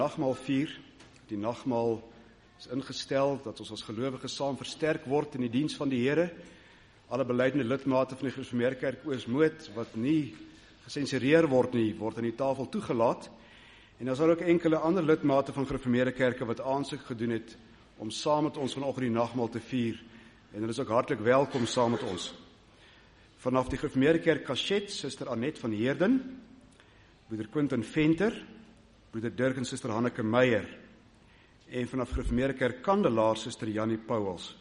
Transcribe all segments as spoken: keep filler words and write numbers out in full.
Nagmaal vier. Die nagmaal is ingestel dat ons as gelowiges saam versterk word in die diens van die Here. Alle beleidende lidmate van die Gereformeerde Kerk Oos-Moed wat nie gesensureer word nie, word aan die tafel toegelaat. En dan is daar ook enkele ander lidmate van Gereformeerde Kerke wat aansoek gedoen het om saam met ons vanoggend die nagmaal te vier. En hulle is ook hartlik welkom saam met ons. Vanaf die Gereformeerde Kerk Kashet, Suster Annette van Heerden, broeder Quinton Venter, broeder Dirk en Suster Hanneke Meyer, en vanaf Gereformeerde Kerk Kandelaar, Suster Jannie Pauwels.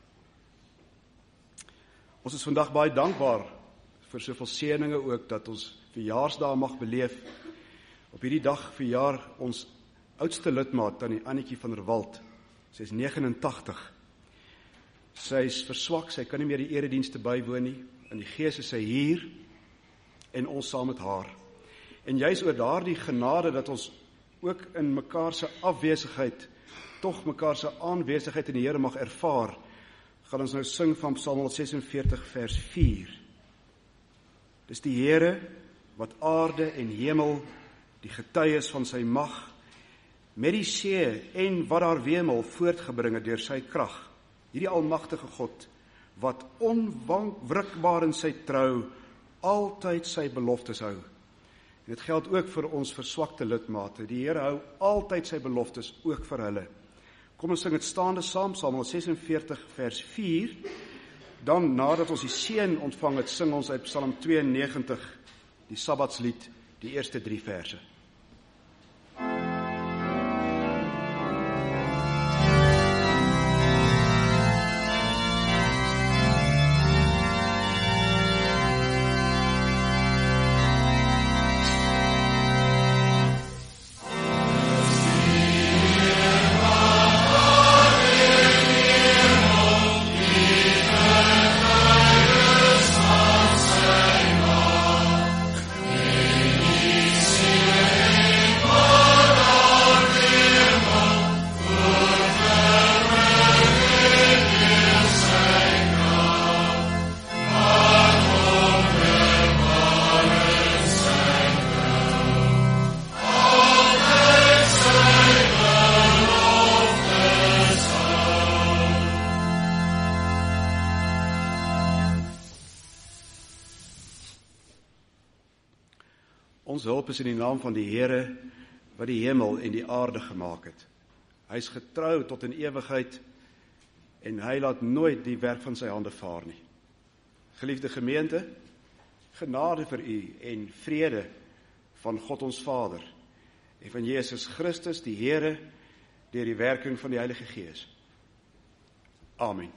Ons is vandag baie dankbaar vir soveel seëninge ook, dat ons verjaarsdae mag beleef. Op hierdie dag verjaar ons oudste lidmaat, Tannie Annetjie van der Walt. Sy is negenentagtig. Sy is verswak, sy kan nie meer die eredienste bywoon nie. In die gees is sy hier, en ons saam met haar. En juis oor daardie genade, dat ons ook in mekaar se afwesigheid, tog mekaar se aanwesigheid in die Here mag ervaar, gaan ons nou sing van Psalm honderdsesenveertig vers vier. Dis die Here wat aarde en hemel, die getuies van sy mag, met die see en wat daar wemel voortgebring het deur sy krag. Hierdie almagtige God, wat onwrikbaar in sy trou, altyd sy beloftes hou. En dit geld ook vir ons verswakte lidmate. Die Here hou altyd sy beloftes ook vir hulle. Kom ons sing het staande saam, Psalm honderdsesenveertig vers vier. Dan nadat ons die seën ontvang het, sing ons uit Psalm tweeënnegentig, die Sabbatslied, die eerste drie verse. Ons hulp is in die naam van die Here, wat die hemel en die aarde gemaak het. Hy is getrou tot in ewigheid, en hy laat nooit die werk van sy hande vaar nie. Geliefde gemeente, genade vir u en vrede van God ons Vader, en van Jesus Christus, die Here, deur die werking van die Heilige Gees. Amen.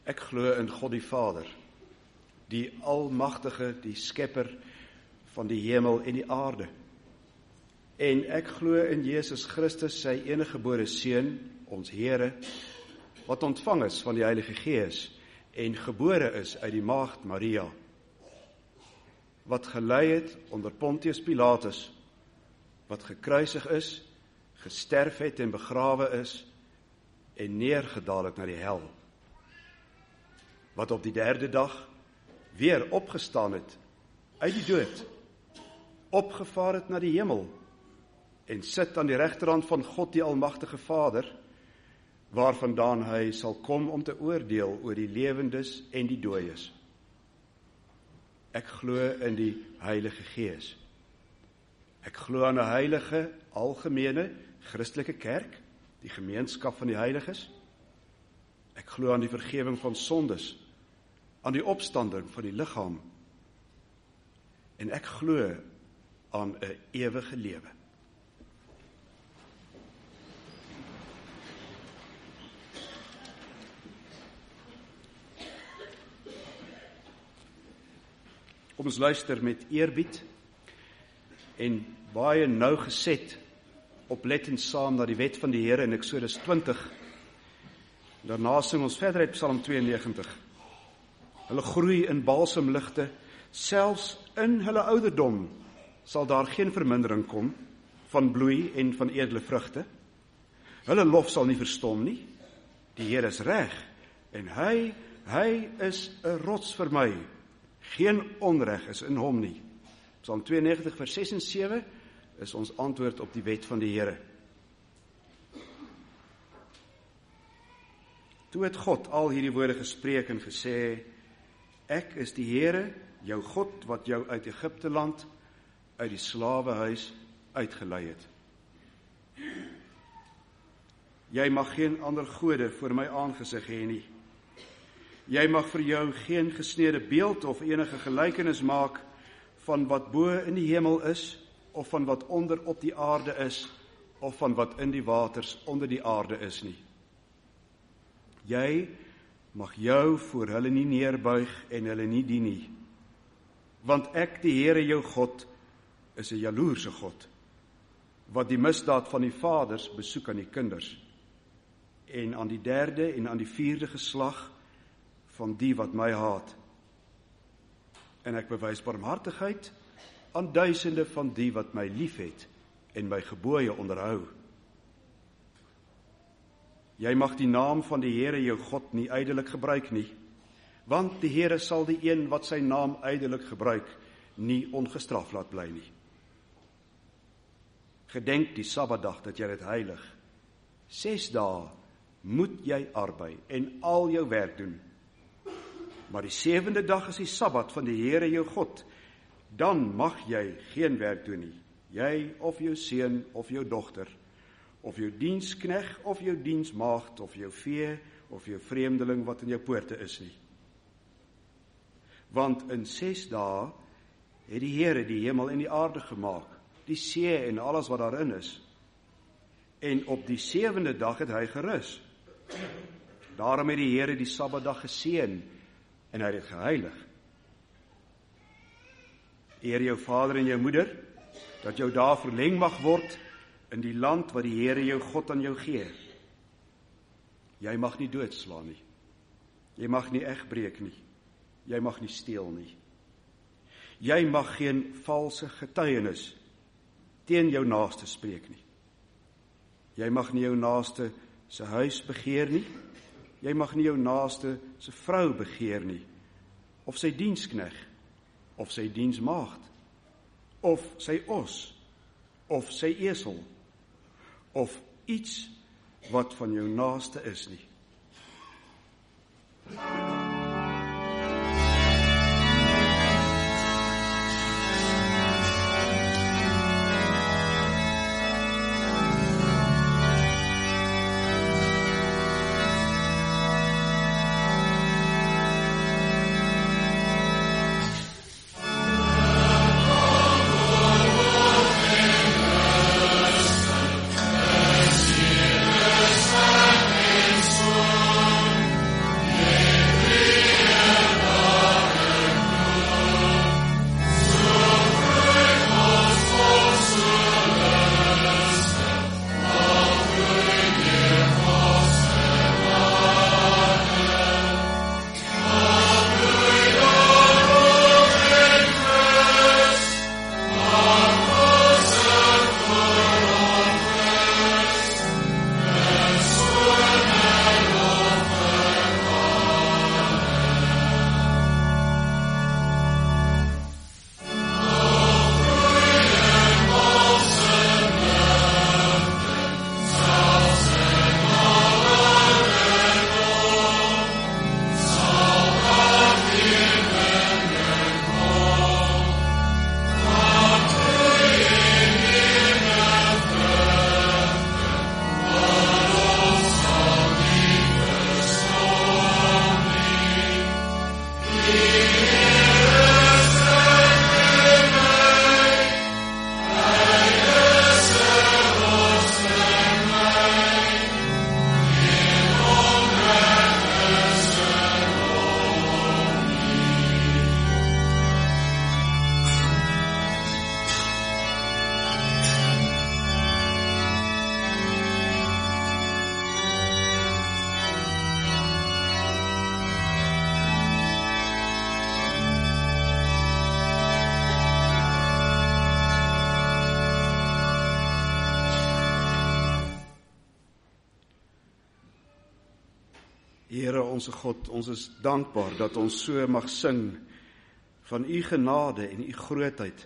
Ek glo in God die Vader, die almagtige, die skepper van die hemel en die aarde. En ek glo in Jesus Christus, sy eniggebore Seun, ons Here, wat ontvang is van die Heilige Gees en gebore is uit die maagd Maria, wat gelei het onder Pontius Pilatus, wat gekruisig is, gesterf het en begrawe is en neergedaal het na die hel, wat op die derde dag weer opgestaan het uit die dood, opgevaar het na die hemel en sit aan die regterhand van God die almagtige Vader, waarvandaan hy sal kom om te oordeel oor die lewendes en die dooies. Ek glo in die Heilige Gees. Ek glo aan 'n heilige, algemene, Christelike kerk, die gemeenskap van die heiliges. Ek glo aan die vergewing van sondes, aan die opstanding van die liggaam. En ek glo aan 'n ewige lewe. Kom ons luister met eerbied en baie nougeset oplettend saam na die wet van die Here in Eksodus twintig. Daarna sing ons verder uit Psalm twee en negentig. Hulle groei in balsemligte, selfs in hulle ouderdom sal daar geen vermindering kom van bloei en van edele vrugte. Hulle lof sal nie verstom nie. Die Here is reg en hy, hy is 'n rots vir my. Geen onreg is in hom nie. Psalm twee en negentig vers ses en sewe is ons antwoord op die wet van die Here. Toe het God al hierdie woorde gespreek en gesê, ek is die Here, jou God, wat jou uit Egipte land, uit die slawehuis uitgelei het. Jy mag geen ander gode voor my aangesig hê nie. Jy mag vir jou geen gesneede beeld of enige gelykenis maak van wat bo in die hemel is, of van wat onder op die aarde is, of van wat in die waters onder die aarde is nie. Jy mag jou voor hulle nie neerbuig en hulle nie dien nie. Want ek, die Here jou God, is 'n jaloerse God, wat die misdaad van die vaders besoek aan die kinders, en aan die derde en aan die vierde geslag van die wat my haat. En ek bewys barmhartigheid aan duisende van die wat my liefhet en my gebooie onderhou. Jy mag die naam van die Here jou God nie ydelik gebruik nie, want die Here sal die een wat sy naam ydelik gebruik, nie ongestraf laat bly nie. Gedenk die Sabbatdag dat jy dit heilig. Ses dae moet jy arbei en al jou werk doen. Maar die sewende dag is die Sabbat van die Here jou God. Dan mag jy geen werk doen nie. Jy of jou seun of jou dogter, of jou dienskneg of jou diensmaagd, of jou vee of jou vreemdeling wat in jou poorte is nie. Want in ses dae het die Here die hemel en die aarde gemaak, die see en alles wat daarin is. En op die sewende dag het hy gerus. Daarom het die Here die Sabbatdag geseën en hy het dit geheilig. Eer jou vader en jou moeder, dat jou dae verleng mag word in die land wat die Here jou God aan jou gee. Jy mag nie doodslaan nie. Jy mag nie egbreek nie. Jy mag nie steel nie. Jy mag geen valse getuienis teen jou naaste spreek nie. Jy mag nie jou naaste se huis begeer nie. Jy mag nie jou naaste se vrou begeer nie, of sy dienskneg, of sy diensmaagd, of sy os, of sy esel, of iets wat van jou naaste is nie. So Here onse God, ons is dankbaar dat ons so mag sing van u genade en u grootheid.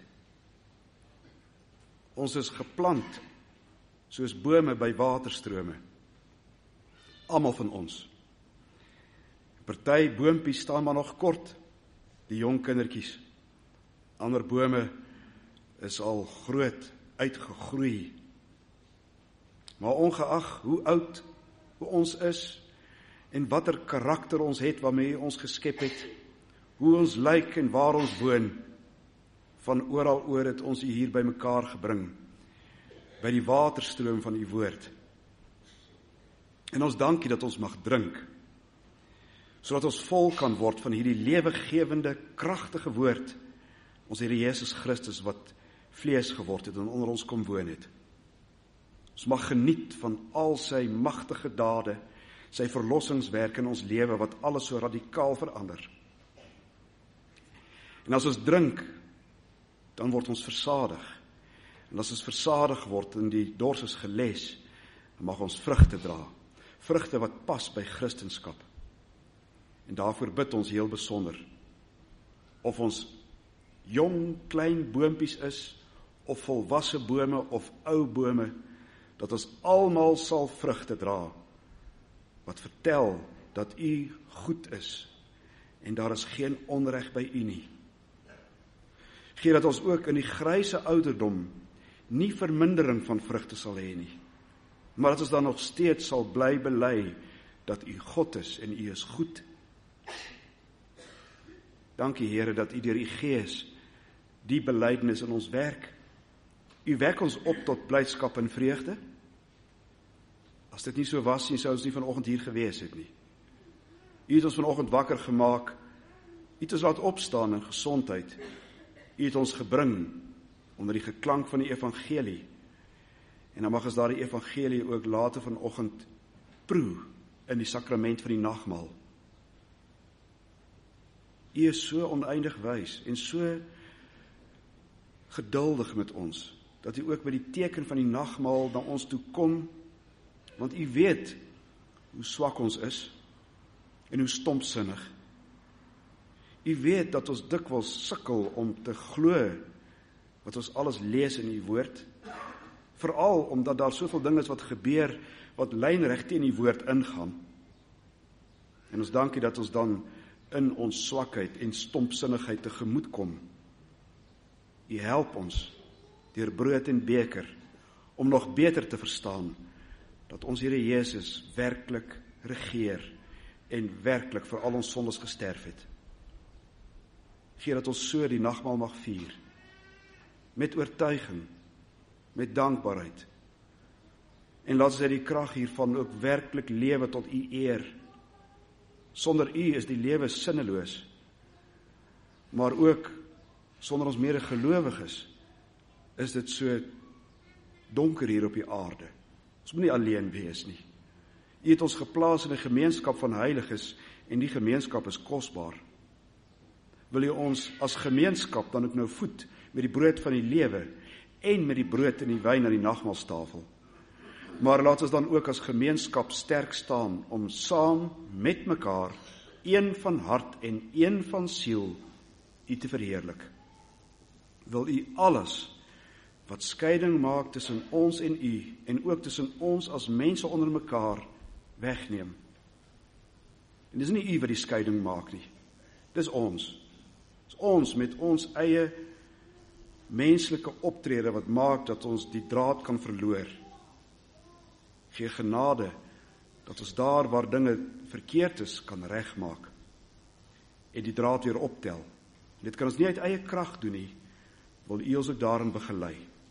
Ons is geplant soos bome by waterstrome. Almal van ons. Party boontjies staan maar nog kort, die jong kindertjies. Ander bome is al groot, uitgegroei. Maar ongeag hoe oud hoe ons is, en watter karakter ons het waarmee ons geskep het, hoe ons lyk en waar ons woon, van oral oor het ons u hier by mekaar gebring, by die waterstroom van u woord. En ons dankie dat ons mag drink, sodat ons vol kan word van hierdie lewegewende, kragtige woord, ons Here Jesus Christus wat vlees geword het en onder ons kom woon het. Ons mag geniet van al sy magtige dade, sy verlossingswerk in ons lewe wat alles so radikaal verander. En as ons drink, dan word ons versadig. En as ons versadig word en die dors is geles, dan mag ons vrugte dra. Vrugte wat pas by Christenskap. En daarvoor bid ons heel besonder. Of ons jong, klein boontjies is, of volwasse bome, of ou bome, dat ons almal sal vrugte dra, wat vertel dat u goed is, en daar is geen onreg by u nie. Gee dat ons ook in die gryse ouderdom nie vermindering van vrugte sal hê nie, maar dat ons dan nog steeds sal bly bely dat u God is en u is goed. Dankie Here dat u deur u Gees die belydenis in ons werk. U wek ons op tot blydskap en vreugde. As dit nie so was nie, sou ons nie vanoggend hier gewees het nie. U het ons vanoggend wakker gemaak, u het ons laat opstaan in gesondheid, u het ons gebring onder die geklank van die evangelie, en dan mag ons daardie evangelie ook later vanoggend proe in die sakrament van die nagmaal. U is so oneindig wys en so geduldig met ons, dat u ook by die teken van die nagmaal na ons toe kom, want u weet hoe swak ons is en hoe stompsinnig. U weet dat ons dikwels sukkel om te glo wat ons alles lees in u woord, veral omdat daar soveel dinge is wat gebeur wat lynreg teen die woord ingaan. En ons dankie dat ons dan in ons swakheid en stompsinnigheid tegemoet kom. U help ons deur brood en beker om nog beter te verstaan dat ons Here Jesus werklik regeer en werklik vir al ons sondes gesterf het. Gee dat ons so die nagmaal mag vier, met oortuiging, met dankbaarheid, en laat ons uit die krag hiervan ook werklik lewe tot u eer. Sonder u is die lewe sinneloos, maar ook sonder ons medegelowiges is dit so donker hier op die aarde. Ons moet nie alleen wees nie. U het ons geplaas in 'n gemeenskap van heiliges en die gemeenskap is kosbaar. Wil u ons as gemeenskap dan ook nou voed met die brood van die lewe en met die brood en die wyn aan die nagmaalstafel. Maar laat ons dan ook as gemeenskap sterk staan om saam met mekaar een van hart en een van siel u te verheerlik. Wil u alles wat skeiding maak tussen ons en u en ook tussen ons as mense onder mekaar wegneem. En dis nie u wat die skeiding maak nie. Dis ons. Dis ons met ons eie menslike optrede wat maak dat ons die draad kan verloor. Gee genade dat ons daar waar dinge verkeerd is kan regmaak en die draad weer optel. Dit kan ons nie uit eie krag doen nie, wil u ons ook daarin begelei.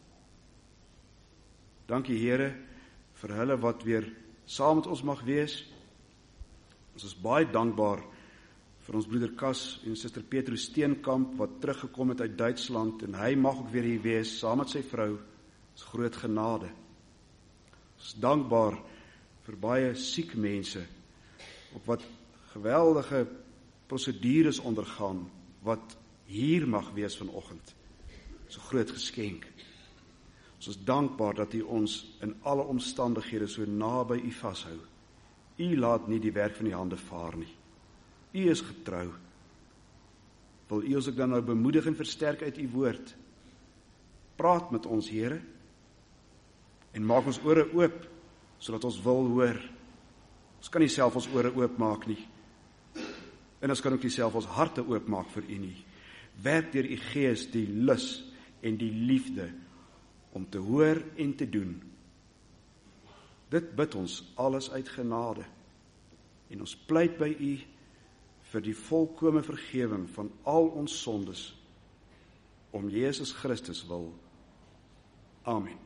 Dankie Here vir hulle wat weer saam met ons mag wees. Ons is baie dankbaar vir ons broeder Kas en suster Petrus Steenkamp wat teruggekom het uit Duitsland en hy mag ook weer hier wees saam met sy vrou. Dit is groot genade. Ons is dankbaar vir baie siek mense op wat geweldige prosedures ondergaan wat hier mag wees vanoggend. So groot geskenk. Ons is dankbaar dat u ons in alle omstandighede so naby u vashou. U laat nie die werk van die hande vaar nie. U is getrou. Wil U ons ook dan nou bemoedig en versterk uit U woord? Praat met ons, Here, en maak ons ore oop, sodat ons wil hoor. Ons kan nie self ons ore oopmaak nie. En ons kan ook nie self ons harte oopmaak vir U nie. Werk deur U Gees die lus en die liefde om te hoor en te doen. Dit bid ons alles uit genade. En ons pleit by U vir die volkome vergewing van al ons sondes, om Jesus Christus wil. Amen.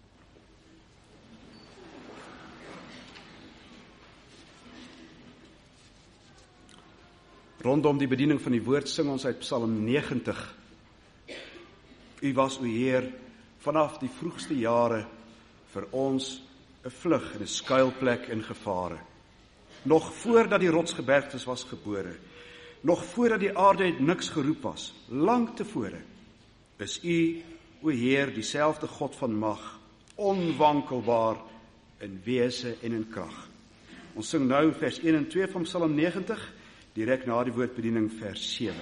Rondom die bediening van die woord sing ons uit Psalm negentig. U was, o Heer, vanaf die vroegste jare vir ons 'n vlug en 'n skuilplek in gevare. Nog voordat die rotsgebergtes was gebore, nog voordat die aarde uit niks geroep was, lank tevore, is U, o Heer, dieselfde God van mag, onwankelbaar in wese en in krag. Ons sing nou vers een en twee van Psalm negentig, direk na die woordbediening vers sewe.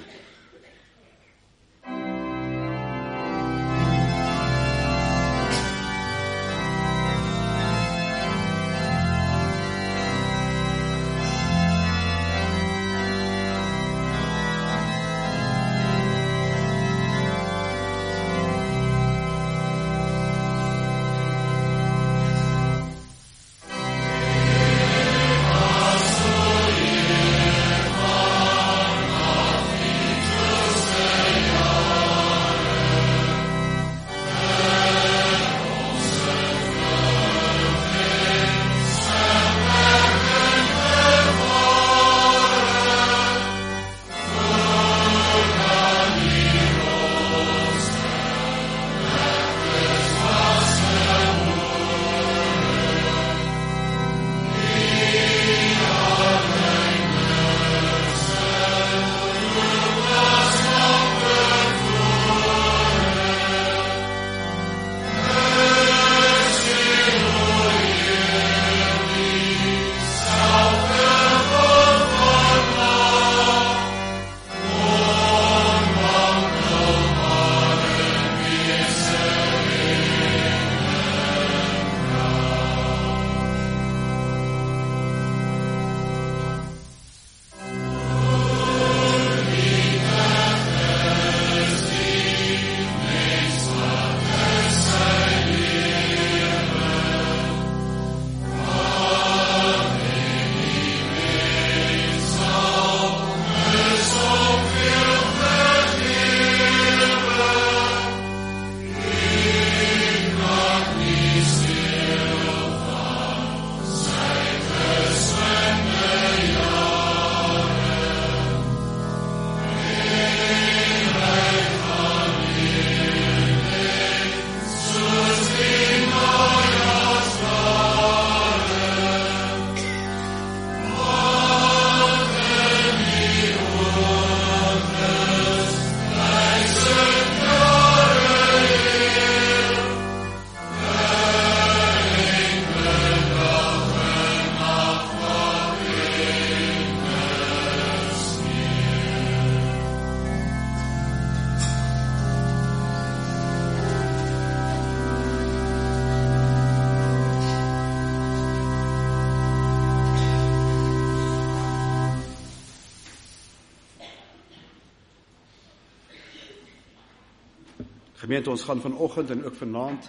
Gemeente, ons gaan vanoggend en ook vanaand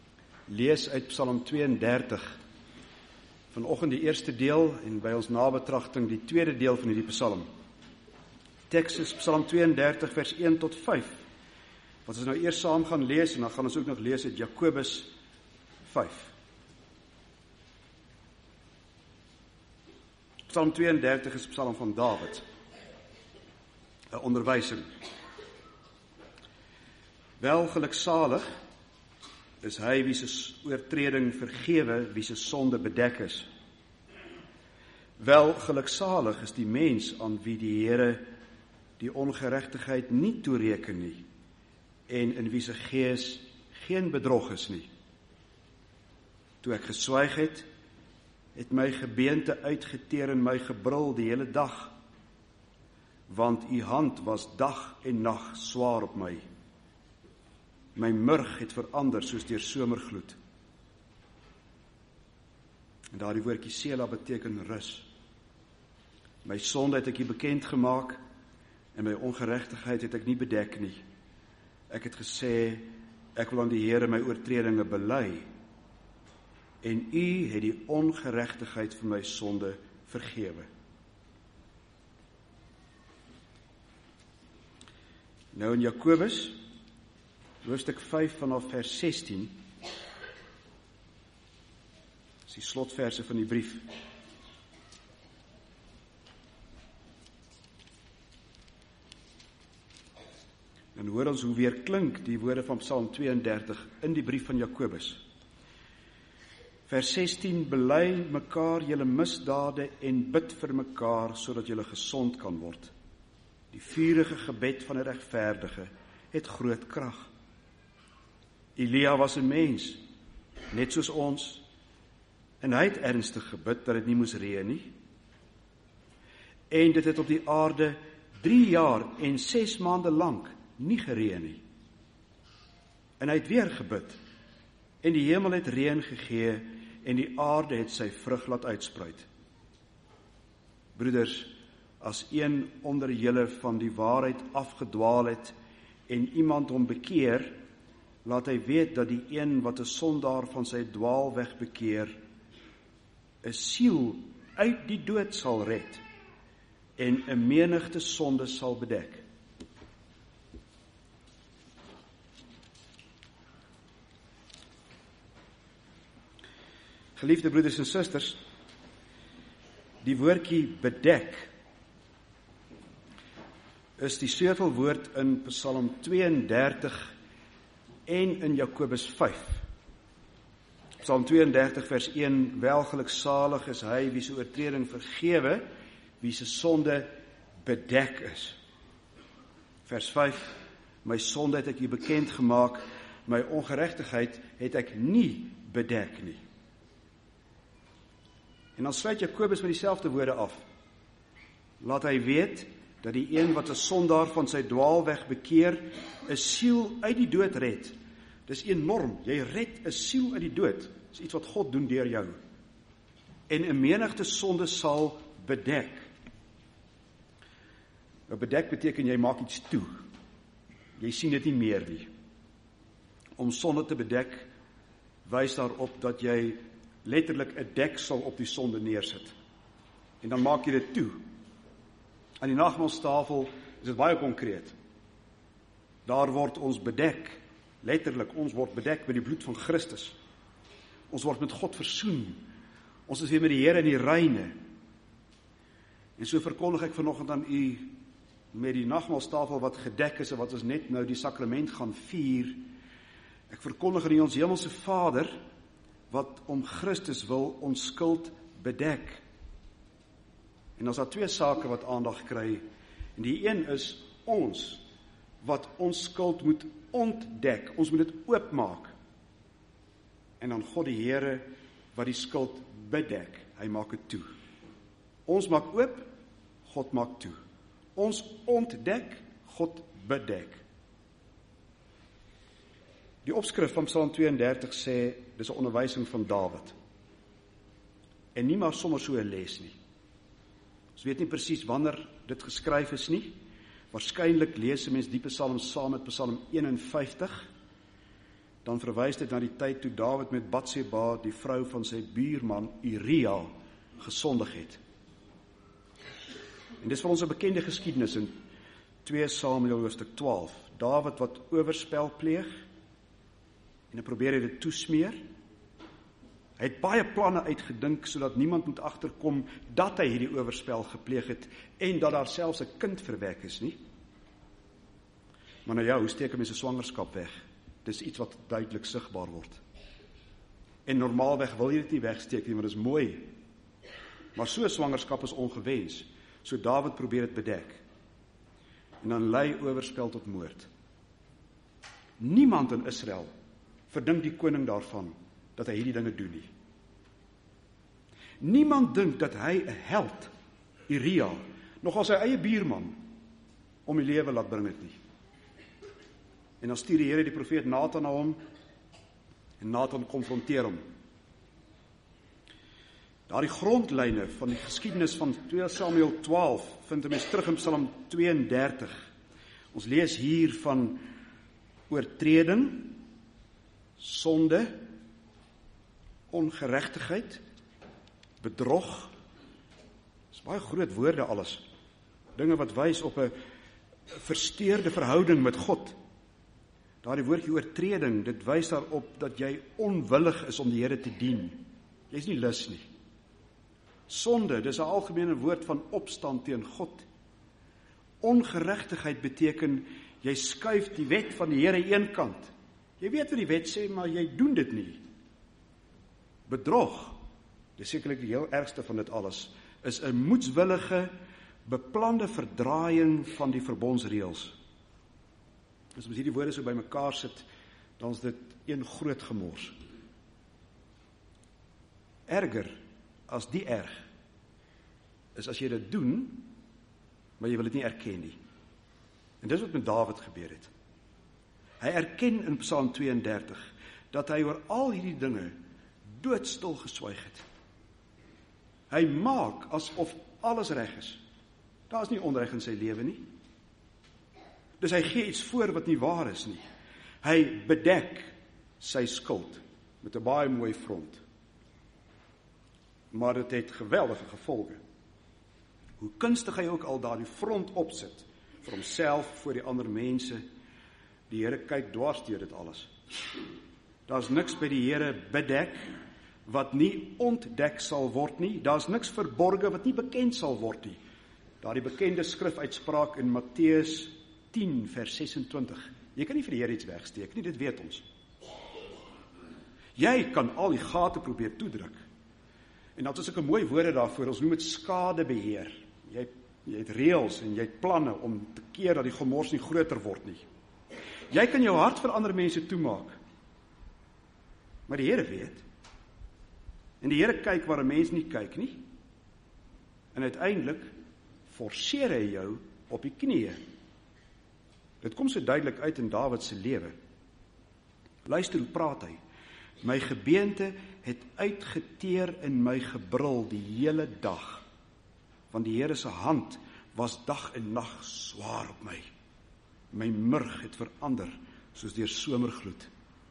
lees uit Psalm twee en dertig. Vanoggend die eerste deel en by ons nabetragting die tweede deel van hierdie Psalm. Teks is Psalm twee en dertig vers een tot vyf. Wat ons nou eers saam gaan lees en dan gaan ons ook nog lees uit Jakobus vyf. Psalm twee en dertig is Psalm van Dawid, 'n onderwysing. Wel geluksalig is hy wie se oortreding vergewe, wie se sonde bedek is. Wel geluksalig is die mens aan wie die Here die ongeregtigheid nie toereken nie en in wie se gees geen bedrog is nie. Toe ek geswyg het, het my gebeente uitgeteer en my gebrul die hele dag, want u hand was dag en nag swaar op my. My murg het verander soos deur somergloed. En daardie woordjie Sela beteken rus. My sonde het ek u bekend gemaak, en my ongeregtigheid het ek nie bedek nie. Ek het gesê, ek wil aan die Here my oortredinge bely, en u het die ongeregtigheid van my sonde vergewe. Nou in Jakobus, hoofstuk vyf vanaf vers sestien, is die slotverse van die brief. En hoor ons hoe weer klink die woorde van Psalm tweeëndertig in die brief van Jakobus. Vers sestien, bely mekaar julle misdade en bid vir mekaar, sodat julle gesond kan word. Die vurige gebed van 'n regverdige het groot krag. Elia was 'n mens, net soos ons, en hy het ernstig gebid dat dit nie moes reën nie. En dit het op die aarde drie jaar en ses maande lank nie gereën nie. En hy het weer gebid, en die hemel het reën gegee, en die aarde het sy vrug laat uitspruit. Broeders, as een onder julle van die waarheid afgedwaal het, en iemand hom bekeer, laat hy weet dat die een wat 'n sondaar van sy dwaalweg bekeer, 'n siel uit die dood sal red, en 'n menigte sonde sal bedek. Geliefde broeders en susters, die woordjie bedek is die sleutelwoord in Psalm tweeëndertig en in Jakobus vyf. Psalm tweeëndertig vers een, welgeluksalig is hy wie se oortreding vergewe, wie se sonde bedek is. Vers vyf, my sonde het ek u bekend gemaak, my ongeregtigheid het ek nie bedek nie. En dan sluit Jakobus met dieselfde woorde af. Laat hy weet dat die een wat 'n sondaar van sy dwaalweg bekeer, 'n siel uit die dood red. Dis enorm, jy red 'n siel uit die dood. Dis iets wat God doen deur jou. En 'n menigte sonde sal bedek. Nou bedek beteken jy maak iets toe. Jy sien dit nie meer nie. Om sonde te bedek wys daarop dat jy letterlik 'n deksel op die sonde neersit. En dan maak jy dit toe. Aan die nagmaalstafel is dit baie konkreet. Daar word ons bedek, letterlik, ons word bedek met die bloed van Christus. Ons word met God versoen. Ons is weer met die Here in die reine. En so verkondig ek vanoggend aan u met die nagmaalstafel wat gedek is en wat ons net nou die sakrament gaan vier. Ek verkondig aan u ons hemelse Vader wat om Christus wil ons skuld bedek. En ons het twee sake wat aandag kry. En die een is ons wat ons skuld moet ontdek. Ons moet dit oopmaak. En dan God die Here wat die skuld bedek. Hy maak dit toe. Ons maak oop, God maak toe. Ons ontdek, God bedek. Die opskrif van Psalm tweeëndertig sê, dis 'n onderwysing van Dawid. En nie maar sommer so 'n les nie. Ons weet nie presies wanneer dit geskryf is nie. Waarskynlik lees 'n mens die Psalm saam met Psalm eenenvyftig. Dan verwys dit na die tyd toe Dawid met Batseba, die vrou van sy buurman Uria, gesondig het. En dis vir ons 'n bekende geskiedenis in twee Samuel hoofstuk twaalf. Dawid wat oorspel pleeg en hy probeer hy dit toesmeer. Hy het baie planne uitgedink sodat niemand moet agterkom dat hy hierdie oorspel gepleeg het en dat daar selfs 'n kind verwek is nie. Maar nou ja, hoe steek 'n mens 'n swangerskap weg? Dis iets wat duidelik sigbaar word. En normaalweg wil jy dit nie wegsteek nie, want dit is mooi. Maar so 'n swangerskap is ongewens. So Dawid probeer dit bedek. En dan lei oorspel tot moord. Niemand in Israel verdink die koning daarvan dat hy hierdie dinge doen nie. Niemand dink dat hy 'n held, Uria, nog as sy eie buurman, om die lewe laat bring het nie. En dan stuur die Here die profeet Nathan na hom, en Nathan konfronteer hom. Daardie grondlyne van die geskiedenis van tweede Samuel twaalf vind 'n mens terug in Psalm tweeëndertig. Ons lees hier van oortreding, sonde, ongeregtigheid, bedrog. Dis baie groot woorde alles. Dinge wat wys op 'n versteurde verhouding met God. Daardie woordjie oortreding, dit wys daarop dat jy onwillig is om die Here te dien. Jy's nie lus nie. Sonde, dis 'n algemene woord van opstand teen God. Ongeregtigheid beteken jy skuif die wet van die Here eenkant. Jy weet wat die wet sê, maar jy doen dit nie. Bedrog, dis sekerlik die heel ergste van dit alles, is 'n moedswillige, beplande verdraaiing van die verbondsreëls. As ons hierdie woorde so by mekaar sit, dan is dit een groot gemors. Erger as die erg, is as jy dit doen, maar jy wil dit nie erken nie. En dis wat met Dawid gebeur het. Hy erken in Psalm tweeëndertig, dat hy oor al hierdie dinge doodstil geswyg het. Hy maak asof alles reg is. Daar is nie onreg in sy lewe nie. Dus hy gee iets voor wat nie waar is nie. Hy bedek sy skuld met 'n baie mooi front. Maar dit het geweldige gevolge. Hoe kunstig hy ook al daardie front opsit, vir homself, voor die ander mense, die Here kyk dwars deur dit alles. Daar's niks by die Here bedek, wat nie ontdek sal word nie. Daar's niks verborge, wat nie bekend sal word nie. Daardie bekende skrifuitspraak in Matteus tien vers sesentwintig. Jy kan nie vir die Here iets wegsteek nie, dit weet ons. Jy kan al die gate probeer toedruk. En dat is ook 'n mooi woorde daarvoor, ons noem dit skadebeheer. Jy, jy het reëls en jy het planne om te keer dat die gemors nie groter word nie. Jy kan jou hart vir ander mense toemaak. Maar die Here weet. En die Here kyk waar 'n mens nie kyk nie. En uiteindelik forceer hy jou op die knieë. Dit kom so duidelik uit in Dawid se lewe. Luister hoe praat hy. My gebeente het uitgeteer in my gebrul die hele dag. Want die Here se hand was dag en nag swaar op my. My murg het verander soos deur somergloed.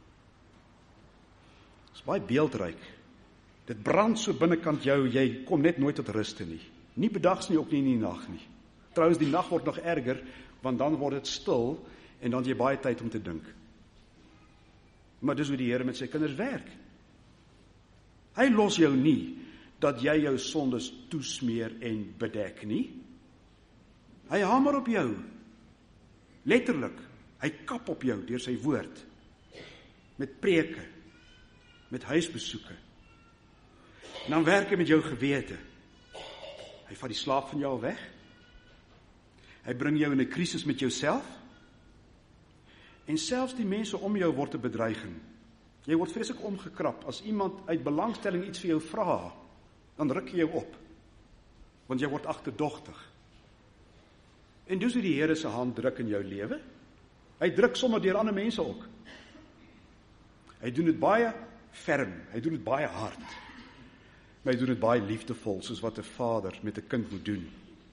Dit is baie beeldryk. Dit brand so binnekant jou, jy kom net nooit tot ruste nie. Nie bedags nie, ook nie in die nag nie. Trouwens, die nag word nog erger, want dan word dit stil en dan het jy baie tyd om te dink. Maar dis hoe die Here met sy kinders werk. Hy los jou nie dat jy jou sondes toesmeer en bedek nie. Hy hamer op jou. Letterlik, hy kap op jou deur sy woord. Met preke, met huisbesoeke. En dan werk hy met jou gewete. Hy vat die slaap van jou weg. Hy bring jou in 'n krisis met jouself. En selfs die mense om jou word 'n bedreiging. Jy word vreeslik omgekrap. As iemand uit belangstelling iets vir jou vra, dan ruk jy jou op. Want jy word agterdogtig. En dis hoe die Here se hand druk in jou lewe. Hy druk sommer deur ander mense ook. Hy doen dit baie ferm, hy doen dit baie hard. Maar hy doen dit baie liefdevol, soos wat 'n vader met 'n kind moet doen.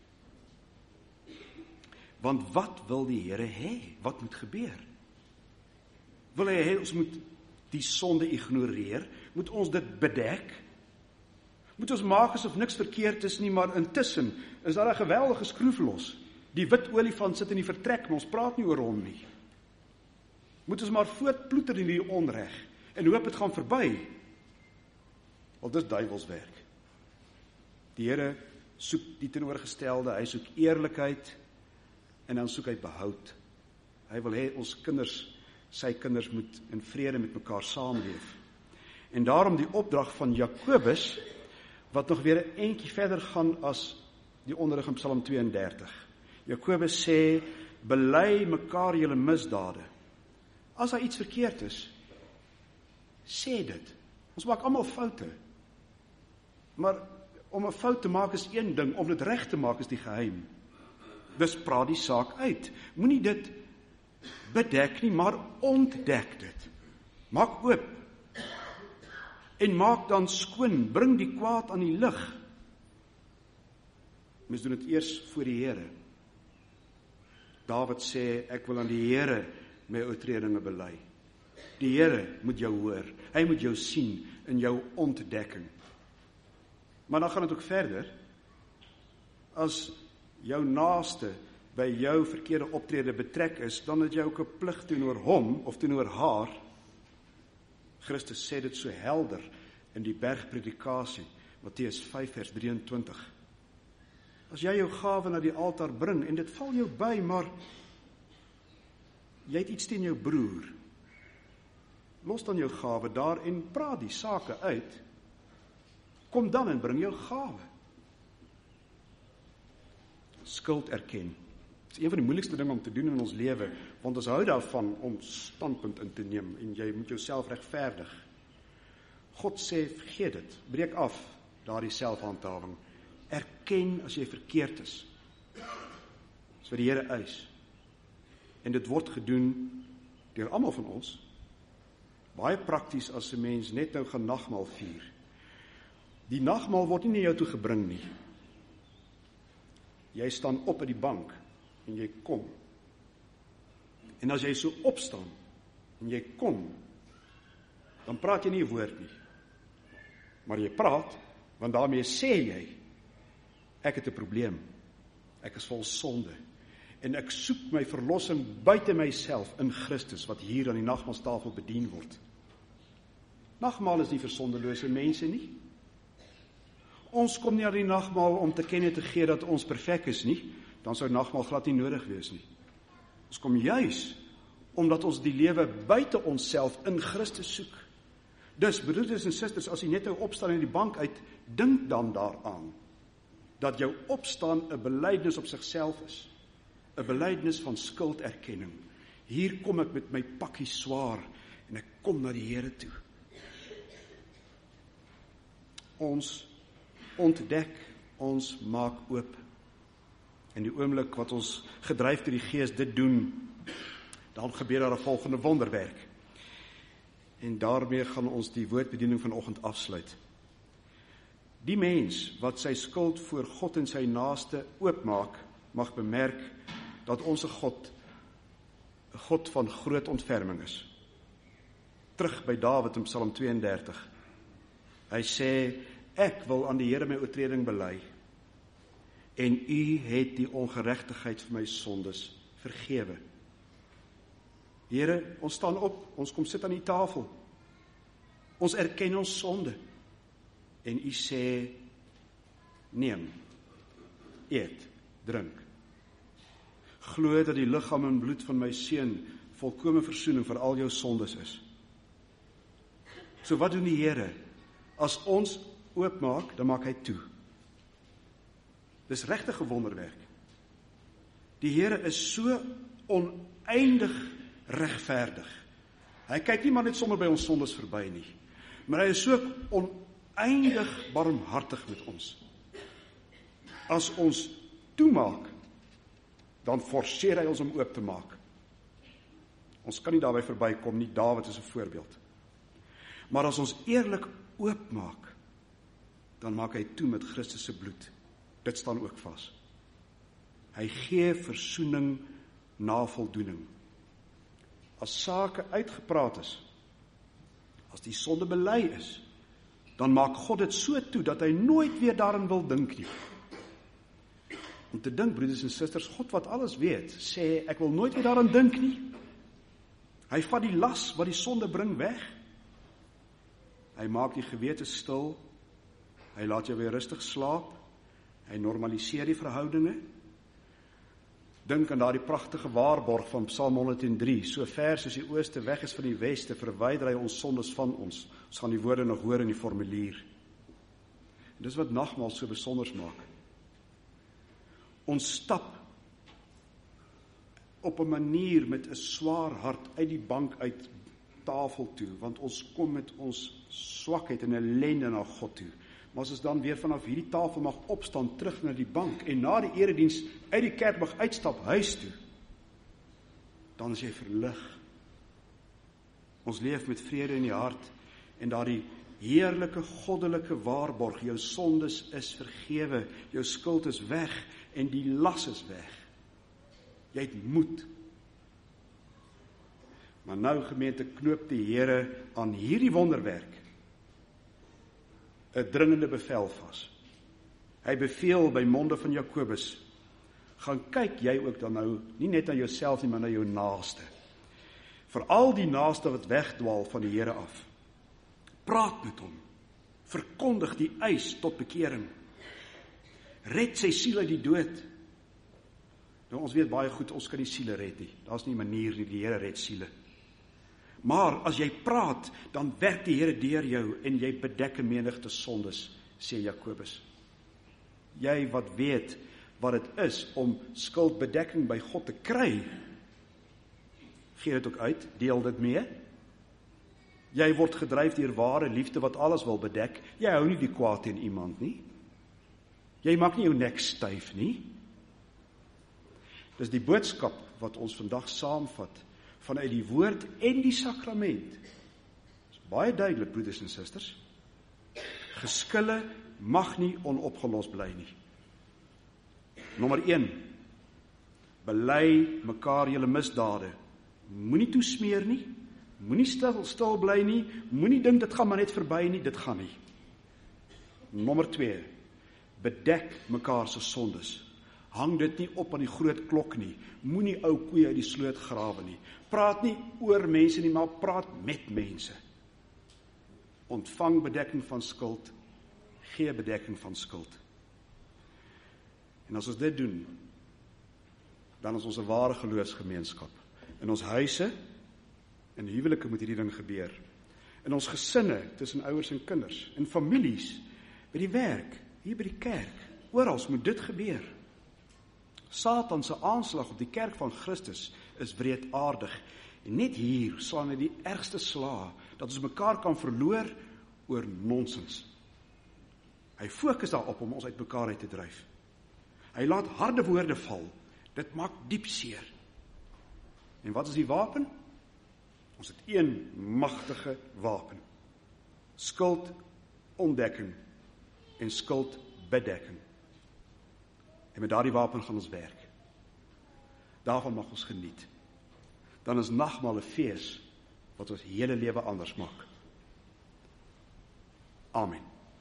Want wat wil die Here hê? Wat moet gebeur? Wil hy hê ons moet die sonde ignoreer? Moet ons dit bedek? Moet ons maak asof niks verkeerd is nie, maar intussen is daar 'n geweldige skroef los. Die wit olifant sit in die vertrek, maar ons praat nie oor hom nie. Moet ons maar voortploeter in die onreg en hoop dit gaan verby. Want dis duiwelswerk. Die Here soek die teenoorgestelde, hy soek eerlikheid en dan soek hy behoud. Hy wil hê ons kinders, sy kinders moet in vrede met mekaar saamleef. En daarom die opdrag van Jakobus, wat nog weer 'n entjie verder gaan as die onderrig in Psalm tweeëndertig. Jakobus sê, bely mekaar julle misdade. As daar iets verkeerd is, sê dit. Ons maak almal foute. Maar om 'n fout te maak is een ding, om dit reg te maak is die geheim. Dus praat die saak uit. Moenie dit bedek nie, maar ontdek dit. Maak oop. En maak dan skoon, bring die kwaad aan die lig. Mens doen dit eers voor die Here. Dawid sê, ek wil aan die Here my oortredinge bely. Die Here moet jou hoor. Hy moet jou sien in jou ontdekking. Maar dan gaan dit ook verder. As jou naaste by jou verkeerde optrede betrek is, dan het jy ook 'n plig teenoor hom of teenoor haar. Christus sê dit so helder in die bergpredikasie, Matteus vyf vers drieëntwintig. As jy jou gawe na die altaar bring, en dit val jou by, maar jy het iets teen jou broer, los dan jou gawe daar en praat die sake uit. Kom dan en bring jou gawe. Skuld erken. Dit is een van die moeilikste dinge om te doen in ons lewe, want ons hou daarvan om standpunt in te neem, en jy moet jouself regverdig. God sê, vergeet dit, breek af daardie selfhandhawing. Erken as jy verkeerd is. Dis wat die Here eis. En dit word gedoen deur almal van ons. Baie prakties as 'n mens net nou gaan nagmaal vier. Die nagmaal word nie na jou toe gebring nie. Jy staan op by die bank en jy kom. En as jy so opstaan en jy kom, dan praat jy nie 'n woord nie. Maar jy praat, want daarmee sê jy, ek het 'n probleem. Ek is vol sonde. En ek soek my verlossing buite myself in Christus, wat hier aan die nagmaalstafel bedien word. Nagmaal is nie vir sondelose mense nie. Ons kom nie aan die nagmaal om te ken en te gee dat ons perfek is nie, dan sou nagmaal glad nie nodig wees nie. Ons kom juis omdat ons die lewe buite onsself in Christus soek. Dus, broeders en susters, as jy net nou opstaan in die bank uit, dink dan daaraan, dat jou opstaan 'n belydenis op sigself is. 'n Belydenis van skulderkenning. Hier kom ek met my pakkie swaar, en ek kom na die Here toe. Ons ontdek, ons maak oop. En die oomblik wat ons gedryf deur die Gees dit doen, dan gebeur daar 'n volgende wonderwerk. En daarmee gaan ons die woordbediening vanoggend afsluit. Die mens wat sy skuld voor God en sy naaste oopmaak, mag bemerk dat ons 'n God, 'n God van groot ontferming is. Terug by Dawid in Psalm twee en dertig. Hy sê, ek wil aan die Here my oortreding bely, en U het die ongeregtigheid vir my sondes vergewe. Here, ons staan op, ons kom sit aan die tafel. Ons erken ons sonde. En U sê, neem, eet, drink. Glo dat die liggaam en bloed van my seun volkome versoening vir al jou sondes is. So wat doen die Here? As ons oopmaak, dan maak hy toe. Dis regtig 'n wonderwerk. Die Here is so oneindig regverdig. Hy kyk nie maar net sommer by ons sondes verby nie, maar hy is so oneindig barmhartig met ons. As ons toemaak, dan forceer hy ons om oop te maak. Ons kan nie daarby verbykom nie, Dawid is 'n voorbeeld. Maar as ons eerlik oopmaak, dan maak hy toe met Christus se bloed. Dit staan ook vas. Hy gee versoening na voldoening. As sake uitgepraat is, as die sonde bely is, dan maak God dit so toe, dat hy nooit weer daarin wil dink nie. Om te dink, broeders en susters, God wat alles weet, sê, ek wil nooit weer daarin dink nie. Hy vat die las wat die sonde bring weg. Hy maak die gewete stil. Hy laat jou weer rustig slaap. Hy normaliseer die verhoudinge. Dink aan daardie pragtige waarborg van Psalm honderd en drie. So ver soos die ooste weg is van die weste, verwyder hy ons sondes van ons. Ons gaan die woorde nog hoor in die formulier. En dis wat nagmaal so besonders maak. Ons stap op 'n manier met 'n swaar hart uit die bank uit tafel toe, want ons kom met ons swakheid en ellende na God toe. maar as ons dan weer vanaf hierdie tafel mag opstaan, terug na die bank, en na die erediens uit die kerk mag uitstap huis toe, dan is jy verlig. Ons leef met vrede in die hart, en daardie heerlike, goddelike waarborg, jou sondes is vergewe, jou skuld is weg, en die las is weg. Jy het moed. Maar nou, gemeente, knoop die Here aan hierdie wonderwerk 'n dringende bevel vas. Hy beveel by monde van Jakobus, gaan kyk jy ook dan nou, nie net aan jouself nie, maar na jou naaste. Veral die naaste wat wegdwaal van die Here af. Praat met hom, verkondig die eis tot bekering. Red sy siel uit die dood. Nou, ons weet baie goed, ons kan die siele red nie. Daar is nie 'n manier nie, die Here red siele. Maar as jy praat, dan werk die Here deur jou en jy bedek 'n menigte sondes, sê Jakobus. Jy wat weet wat dit is om skuldbedekking by God te kry, gee dit ook uit, deel dit mee. Jy word gedryf deur ware liefde wat alles wil bedek. Jy hou nie die kwaad teen iemand nie. Jy maak nie jou nek styf nie. Dis die boodskap wat ons vandag saamvat vanuit die woord en die sakrament. Dis baie duidelik, broeders en susters. Geskille mag nie onopgelos bly nie. Nommer een, bely mekaar julle misdade. Moenie toesmeer nie, moenie stil, stil bly nie, moenie dink dit gaan maar net verby nie, dit gaan nie. Nommer twee, bedek mekaar se sondes. Hang dit nie op aan die groot klok nie, moenie ou koeie uit die sloot grawe nie. Praat nie oor mense nie, maar praat met mense. Ontvang bedekking van skuld, gee bedekking van skuld. En as ons dit doen, dan is ons 'n ware geloofsgemeenskap. In ons huise, in huwelike moet hierdie ding gebeur. In ons gesinne, tussen ouers en kinders, in families, by die werk, hier by die kerk, oral moet dit gebeur. Satan se aanslag op die kerk van Christus is wreedaardig. En net hier slaan hy die ergste slae, dat ons mekaar kan verloor oor nonsens. Hy fokus daarop om ons uit mekaar uit te dryf. Hy laat harde woorde val. Dit maak diep seer. En wat is die wapen? Ons het een magtige wapen. Skuld ontdekking en skuld bedekking. En met daardie wapen gaan ons werk. Daarvan mag ons geniet. Dan is nagmaal 'n fees wat ons hele lewe anders maak. Amen.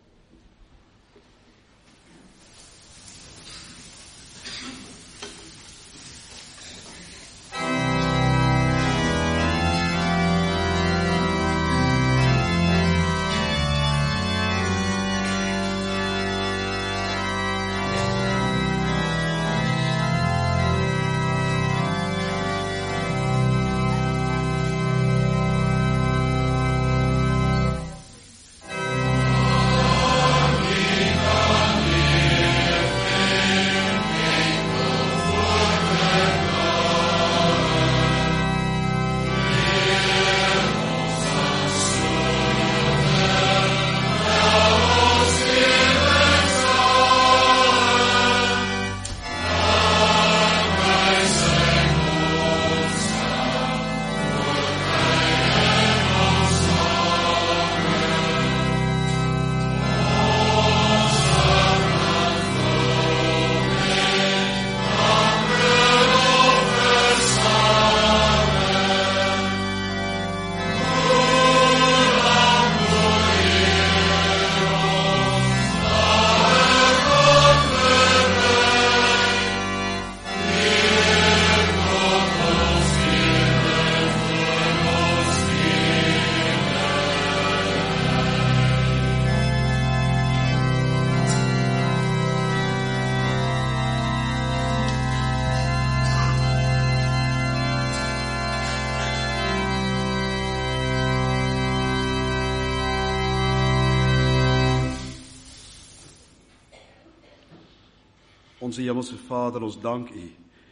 Onse Hemelse Vader, ons dank U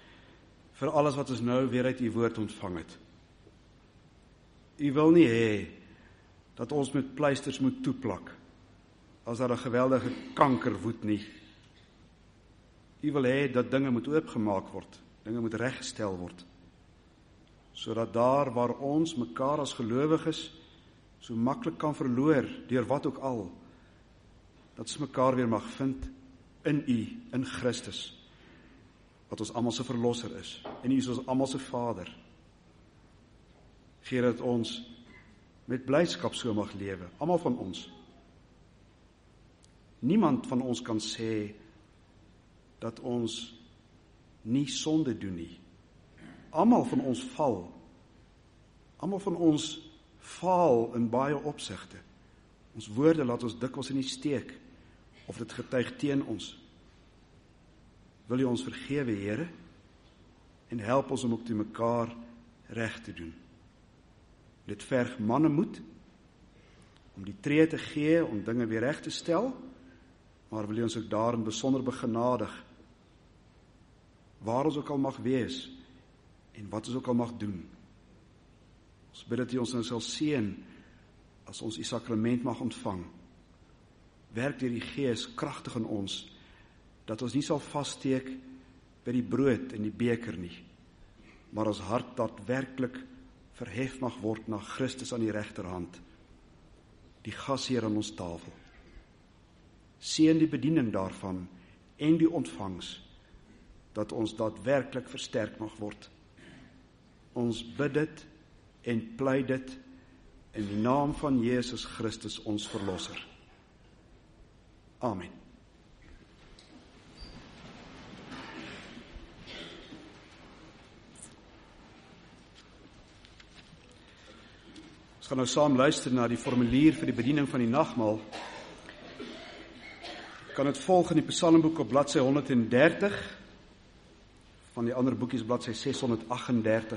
vir alles wat ons nou weer uit U woord ontvang het. U wil nie hê dat ons met pleisters moet toeplak, as daar 'n geweldige kanker woed nie. U wil hê dat dinge moet oopgemaak word, dinge moet reggestel word, sodat daar waar ons mekaar as gelowiges so maklik kan verloor, deur wat ook al, dat ons mekaar weer mag vind in U, in Christus, wat ons almal se verlosser is, en U is ons almal se Vader. Gee dat ons met blydskap so mag lewe, almal van ons. Niemand van ons kan sê dat ons nie sonde doen nie. Almal van ons val. Almal van ons faal in baie opsigte. Ons woorde laat ons dikwels in die steek, of dit getuig teen ons. Wil U ons vergewe, Here, en help ons om ook te mekaar reg te doen. Dit verg mannemoed om die tree te gee, om dinge weer reg te stel, maar wil U ons ook daarin besonder begenadig, waar ons ook al mag wees, en wat ons ook al mag doen. Ons bid dat U ons nou sal seën, as ons U sakrament mag ontvang. Werk deur die Gees kragtig in ons, dat ons nie sal vassteek by die brood en die beker nie, maar ons hart daadwerklik verhef mag word na Christus aan die regterhand, die gasheer aan ons tafel. Seën die bediening daarvan en die ontvangs, dat ons daadwerklik versterk mag word. Ons bid dit en pleit dit in die naam van Jesus Christus, ons Verlosser. Amen. Ons gaan nou saam luister na die formulier vir die bediening van die nagmaal. Kan dit volg in die Psalmboek op bladsy honderddertig, van die ander boekies bladsy seshonderdagtendertig.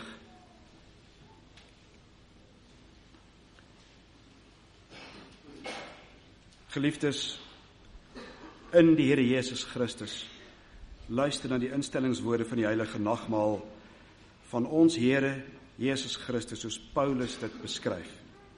Geliefdes, in die Here Jesus Christus, luister na die instellingswoorde van die heilige nagmaal van ons Here Jesus Christus, soos Paulus dit beskryf.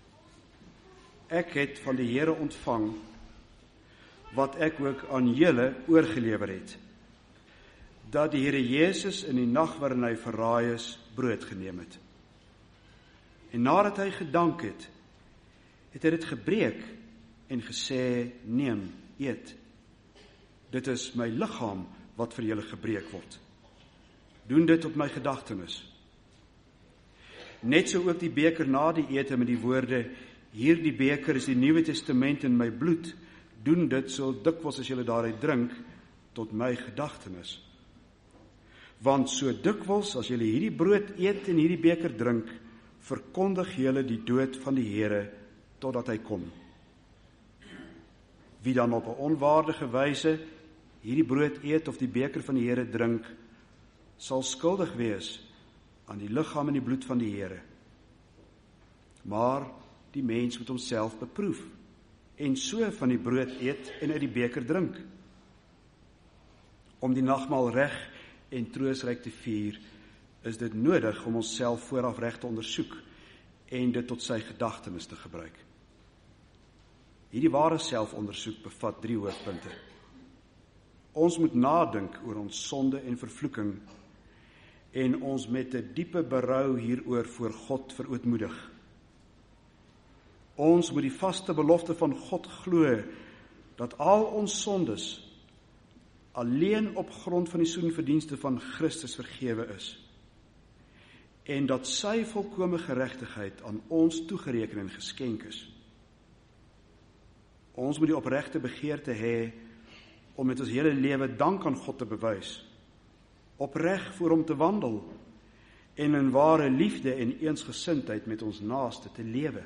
Ek het van die Here ontvang wat ek ook aan julle oorgelewer het, dat die Here Jesus in die nag waarin hy verraai is, brood geneem het. En nadat hy gedank het, het hy dit gebreek en gesê, neem, eet. Dit is my liggaam wat vir julle gebreek word. Doen dit op my gedagtenis. Net so ook die beker na die ete met die woorde, hierdie beker is die Nuwe Testament in my bloed, doen dit so dikwels as julle daaruit drink, tot my gedagtenis. Want so dikwels as julle hierdie brood eet en hierdie beker drink, verkondig julle die dood van die Here, totdat hy kom. Wie dan op 'n onwaardige wyse hierdie brood eet of die beker van die Here drink, sal skuldig wees aan die liggaam en die bloed van die Here. Maar die mens moet homself beproef, en so van die brood eet en uit die beker drink. Om die nagmaal reg en troostryk te vier, is dit nodig om onsself vooraf reg te ondersoek en dit tot sy gedagtenis te gebruik. Hierdie ware selfondersoek bevat drie hoofpunte. Ons moet nadink oor ons sonde en vervloeking en ons met 'n diepe berou hieroor voor God verootmoedig. Ons moet die vaste belofte van God glo dat al ons sondes alleen op grond van die soenverdienste van Christus vergewe is en dat sy volkome geregtigheid aan ons toegereken en geskenk is. Ons moet die opregte begeerte hê om met ons hele lewe dank aan God te bewys, opreg voor hom te wandel en in ware liefde en eensgesindheid met ons naaste te lewe.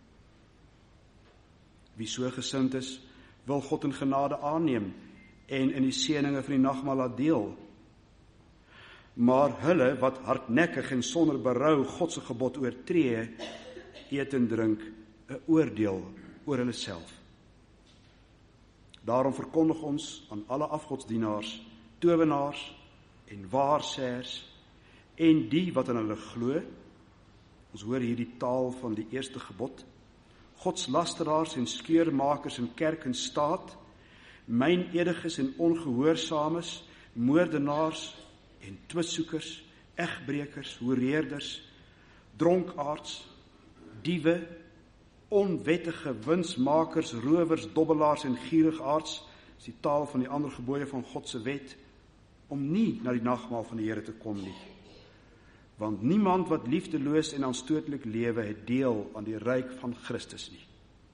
Wie so gesind is, wil God in genade aanneem en in die seëninge van die nagmaal laat deel. Maar hulle wat hardnekkig en sonder berou God se gebod oortree, eet en drink 'n oordeel oor hulle self. Daarom verkondig ons aan alle afgodsdienaars, towenaars en waarsêers en die wat aan hulle glo, ons hoor hier die taal van die eerste gebod, godslasteraars en skeurmakers in kerk en staat, mynediges en ongehoorsaames, moordenaars en twissoekers, egbrekers, hoereerders, dronkaards, diewe, onwettige winsmakers, rowers, dobbelaars en gierigaards, is die taal van die ander gebooie van God se wet, om nie na die nagmaal van die Here te kom nie. Want niemand wat liefdeloos en aanstootlik lewe, het deel aan die ryk van Christus nie.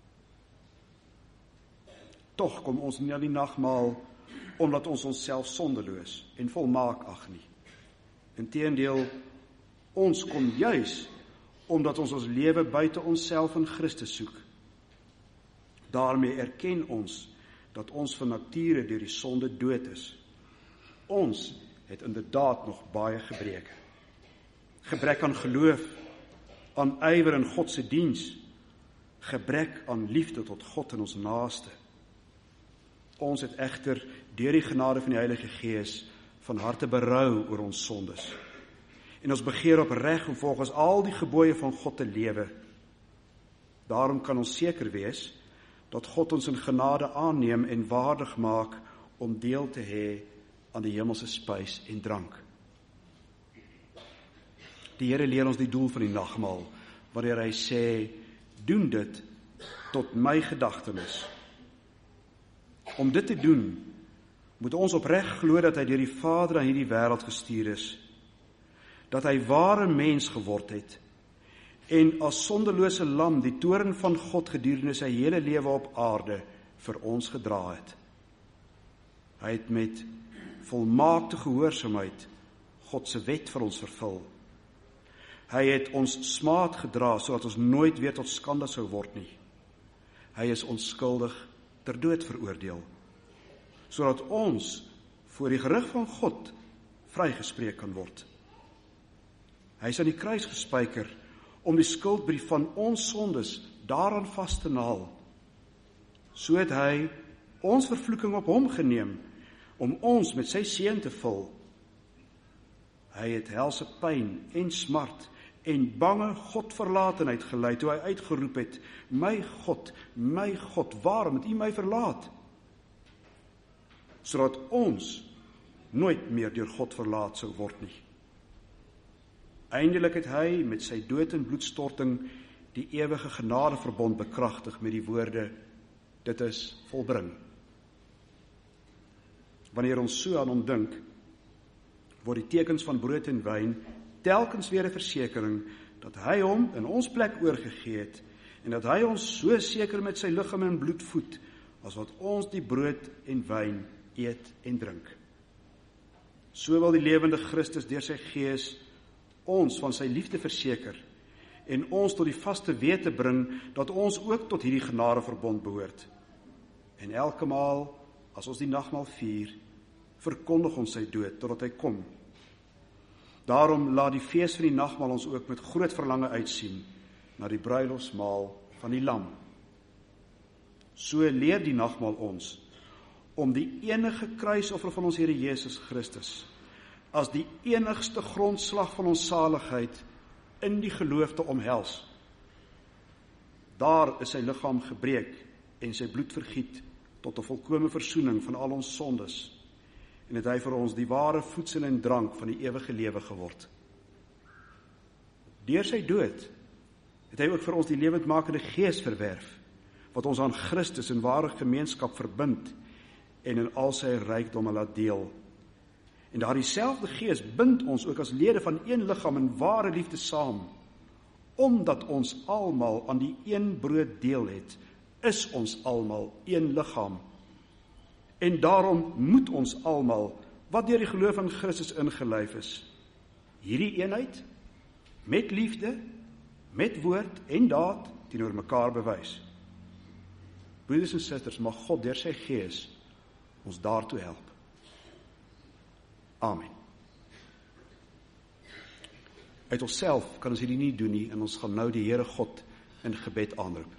Tog kom ons nie na die nagmaal, omdat ons onsself sondeloos en volmaak ag nie. Inteendeel, ons kom juis, omdat ons ons lewe buite onsself in Christus soek. Daarmee erken ons, dat ons van nature deur die sonde dood is. Ons het inderdaad nog baie gebreke. Gebrek aan geloof, aan ywer in God se diens, gebrek aan liefde tot God en ons naaste. Ons het egter deur die genade van die Heilige Gees van harte berou oor ons sondes. En ons begeer opreg om volgens al die gebooie van God te lewe. Daarom kan ons seker wees dat God ons in genade aanneem en waardig maak om deel te hê aan die hemelse spys en drank. Die Here leer ons die doel van die nagmaal, wanneer hy sê, doen dit tot my gedagtenis. Om dit te doen, moet ons opreg glo dat hy deur die Vader aan hierdie wêreld gestuur is, dat hy ware mens geword het, en as sondelose lam die toorn van God gedurende sy hele lewe op aarde vir ons gedra het. Hy het met volmaakte gehoorsaamheid God se wet vir ons vervul. Hy het ons smaad gedra, sodat ons nooit weer tot skande sou word nie. Hy is onskuldig ter dood veroordeel, sodat ons voor die gerig van God vrygespreek kan word. Hy is aan die kruis gespyker, om die skuldbrief van ons sondes daaraan vas te naal. So het hy ons vervloeking op hom geneem, om ons met sy seën te vul. Hy het helse pyn en smart en bange Godverlatenheid gelei, toe hy uitgeroep het, my God, my God, waarom het U my verlaat? Sodat ons nooit meer deur God verlaat sou word nie. Eindelik het hy met sy dood en bloedstorting die ewige genadeverbond bekragtig met die woorde, dit is volbring. Wanneer ons so aan hom dink, word die tekens van brood en wyn telkens weer 'n versekering dat hy hom in ons plek oorgegee het en dat hy ons so seker met sy liggaam en bloed voed as wat ons die brood en wyn eet en drink. So wil die lewende Christus deur sy Gees ons van sy liefde verseker en ons tot die vaste wete bring dat ons ook tot hierdie genadeverbond behoort. En elke maal as ons die nagmaal vier, verkondig ons sy dood totdat hy kom. Daarom laat die fees van die nagmaal ons ook met groot verlange uitsien na die bruilofsmaal van die lam. So leer die nagmaal ons om die enige kruisoffer van ons Here Jesus Christus as die enigste grondslag van ons saligheid in die geloof te omhels. Daar is sy liggaam gebreek en sy bloed vergiet tot 'n volkome versoening van al ons sondes, en het hy vir ons die ware voedsel en drank van die ewige lewe geword. Deur sy dood het hy ook vir ons die lewendmakende Gees verwerf, wat ons aan Christus in ware gemeenskap verbind en in al sy rykdomme laat deel. En daardie selfde Gees bind ons ook as lede van een liggaam in ware liefde saam. Omdat ons almal aan die een brood deel het, is ons almal een liggaam. En daarom moet ons almal, wat deur die geloof in Christus ingelyf is, hierdie eenheid, met liefde, met woord en daad, teenoor mekaar bewys. Broeders en susters, mag God deur sy Gees ons daartoe help. Amen. Uit onsself kan ons hierdie nie doen nie, en ons gaan nou die Here God in gebed aanroep.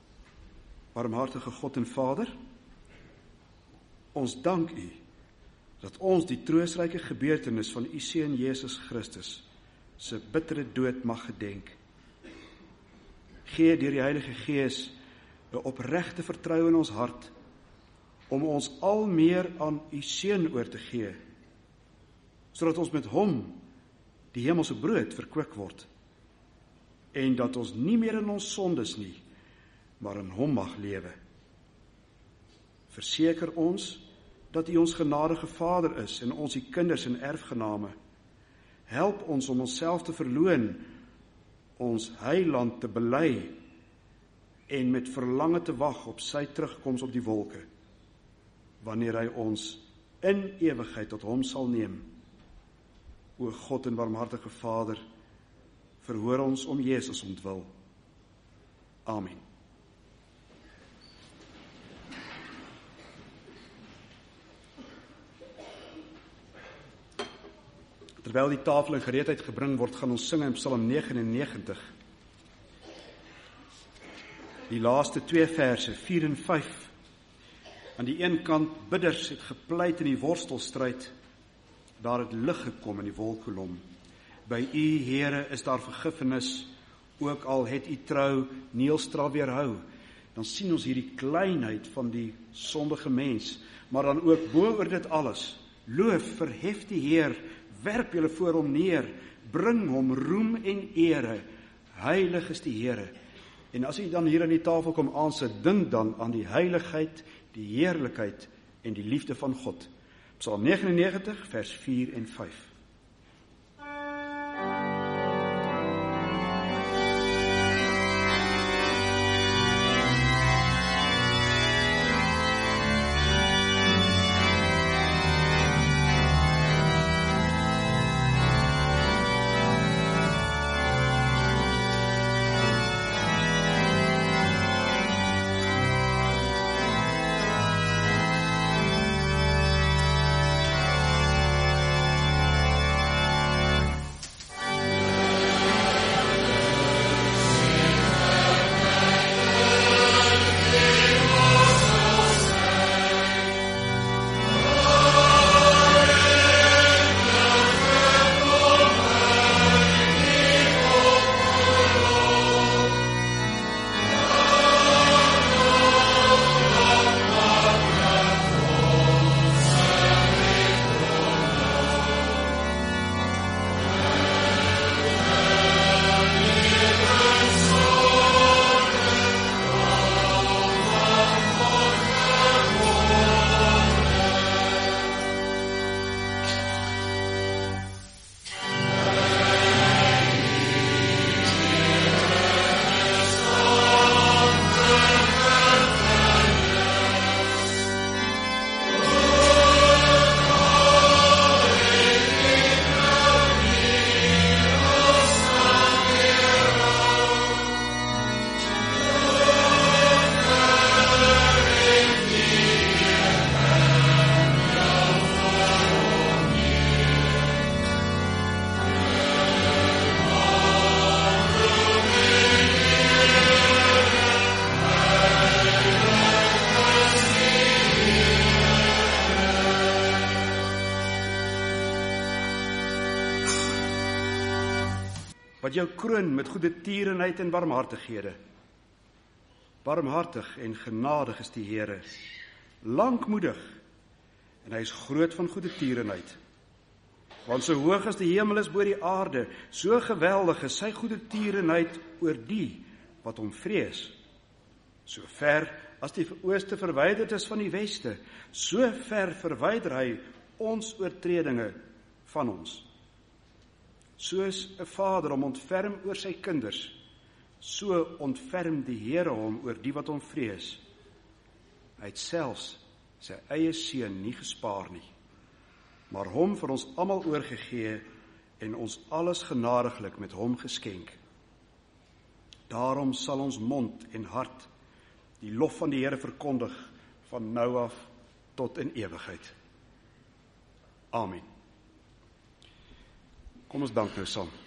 Barmhartige God en Vader, ons dank U dat ons die troostryke gebeurtenis van u Seun Jesus Christus se bittere dood mag gedenk. Gee deur die Heilige Gees 'n opregte vertroue in ons hart, om ons al meer aan u Seun oor te gee, sodat ons met hom die hemelse brood verkwik word, en dat ons nie meer in ons sondes nie, maar in hom mag lewe. Verseker ons dat u ons genadige Vader is en ons die kinders en erfgename. Help ons om onsself te verloon, ons Heiland te bely en met verlange te wag op sy terugkoms op die wolke, wanneer hy ons in ewigheid tot hom sal neem. O God en barmhartige Vader, verhoor ons om Jesus ontwil. Amen. Terwyl die tafel in gereedheid gebring word, gaan ons sing in Psalm negenennegentig. Die laaste twee verse, vier en vyf. Aan die een kant, bidders het gepleit in die worstelstryd, daar het lig gekom in die wolkkolom. By u, Here, is daar vergifnis, ook al het u trou neelstraf weerhou. Dan sien ons hierdie kleinheid van die sondige mens, maar dan ook bo oor dit alles. Loof, verhef die Heer, werp julle voor hom neer, bring hom roem en ere, heilig is die Here. En as u dan hier aan die tafel kom aansit, dink dan aan die heiligheid, die heerlikheid en die liefde van God. Psalm negenennegentig, vers vier en vyf. Wat jou kroon met goeie tierenheid en barmhartighede. Barmhartig en genadig is die Here, lankmoedig, en hy is groot van goeie tierenheid. Want so hoog as die hemel is bo die aarde, so geweldig is sy goeie tierenheid oor die wat hom vrees. So ver as die ooste verwyderd is van die weste, so ver verwyder hy ons oortredinge van ons. Soos 'n vader hom ontferm oor sy kinders, so ontferm die Here hom oor die wat hom vrees. Hy het selfs sy eie seun nie gespaar nie, maar hom vir ons almal oorgegee en ons alles genadiglik met hom geskenk. Daarom sal ons mond en hart die lof van die Here verkondig van nou af tot in ewigheid. Amen. Kom ons dank nou saam.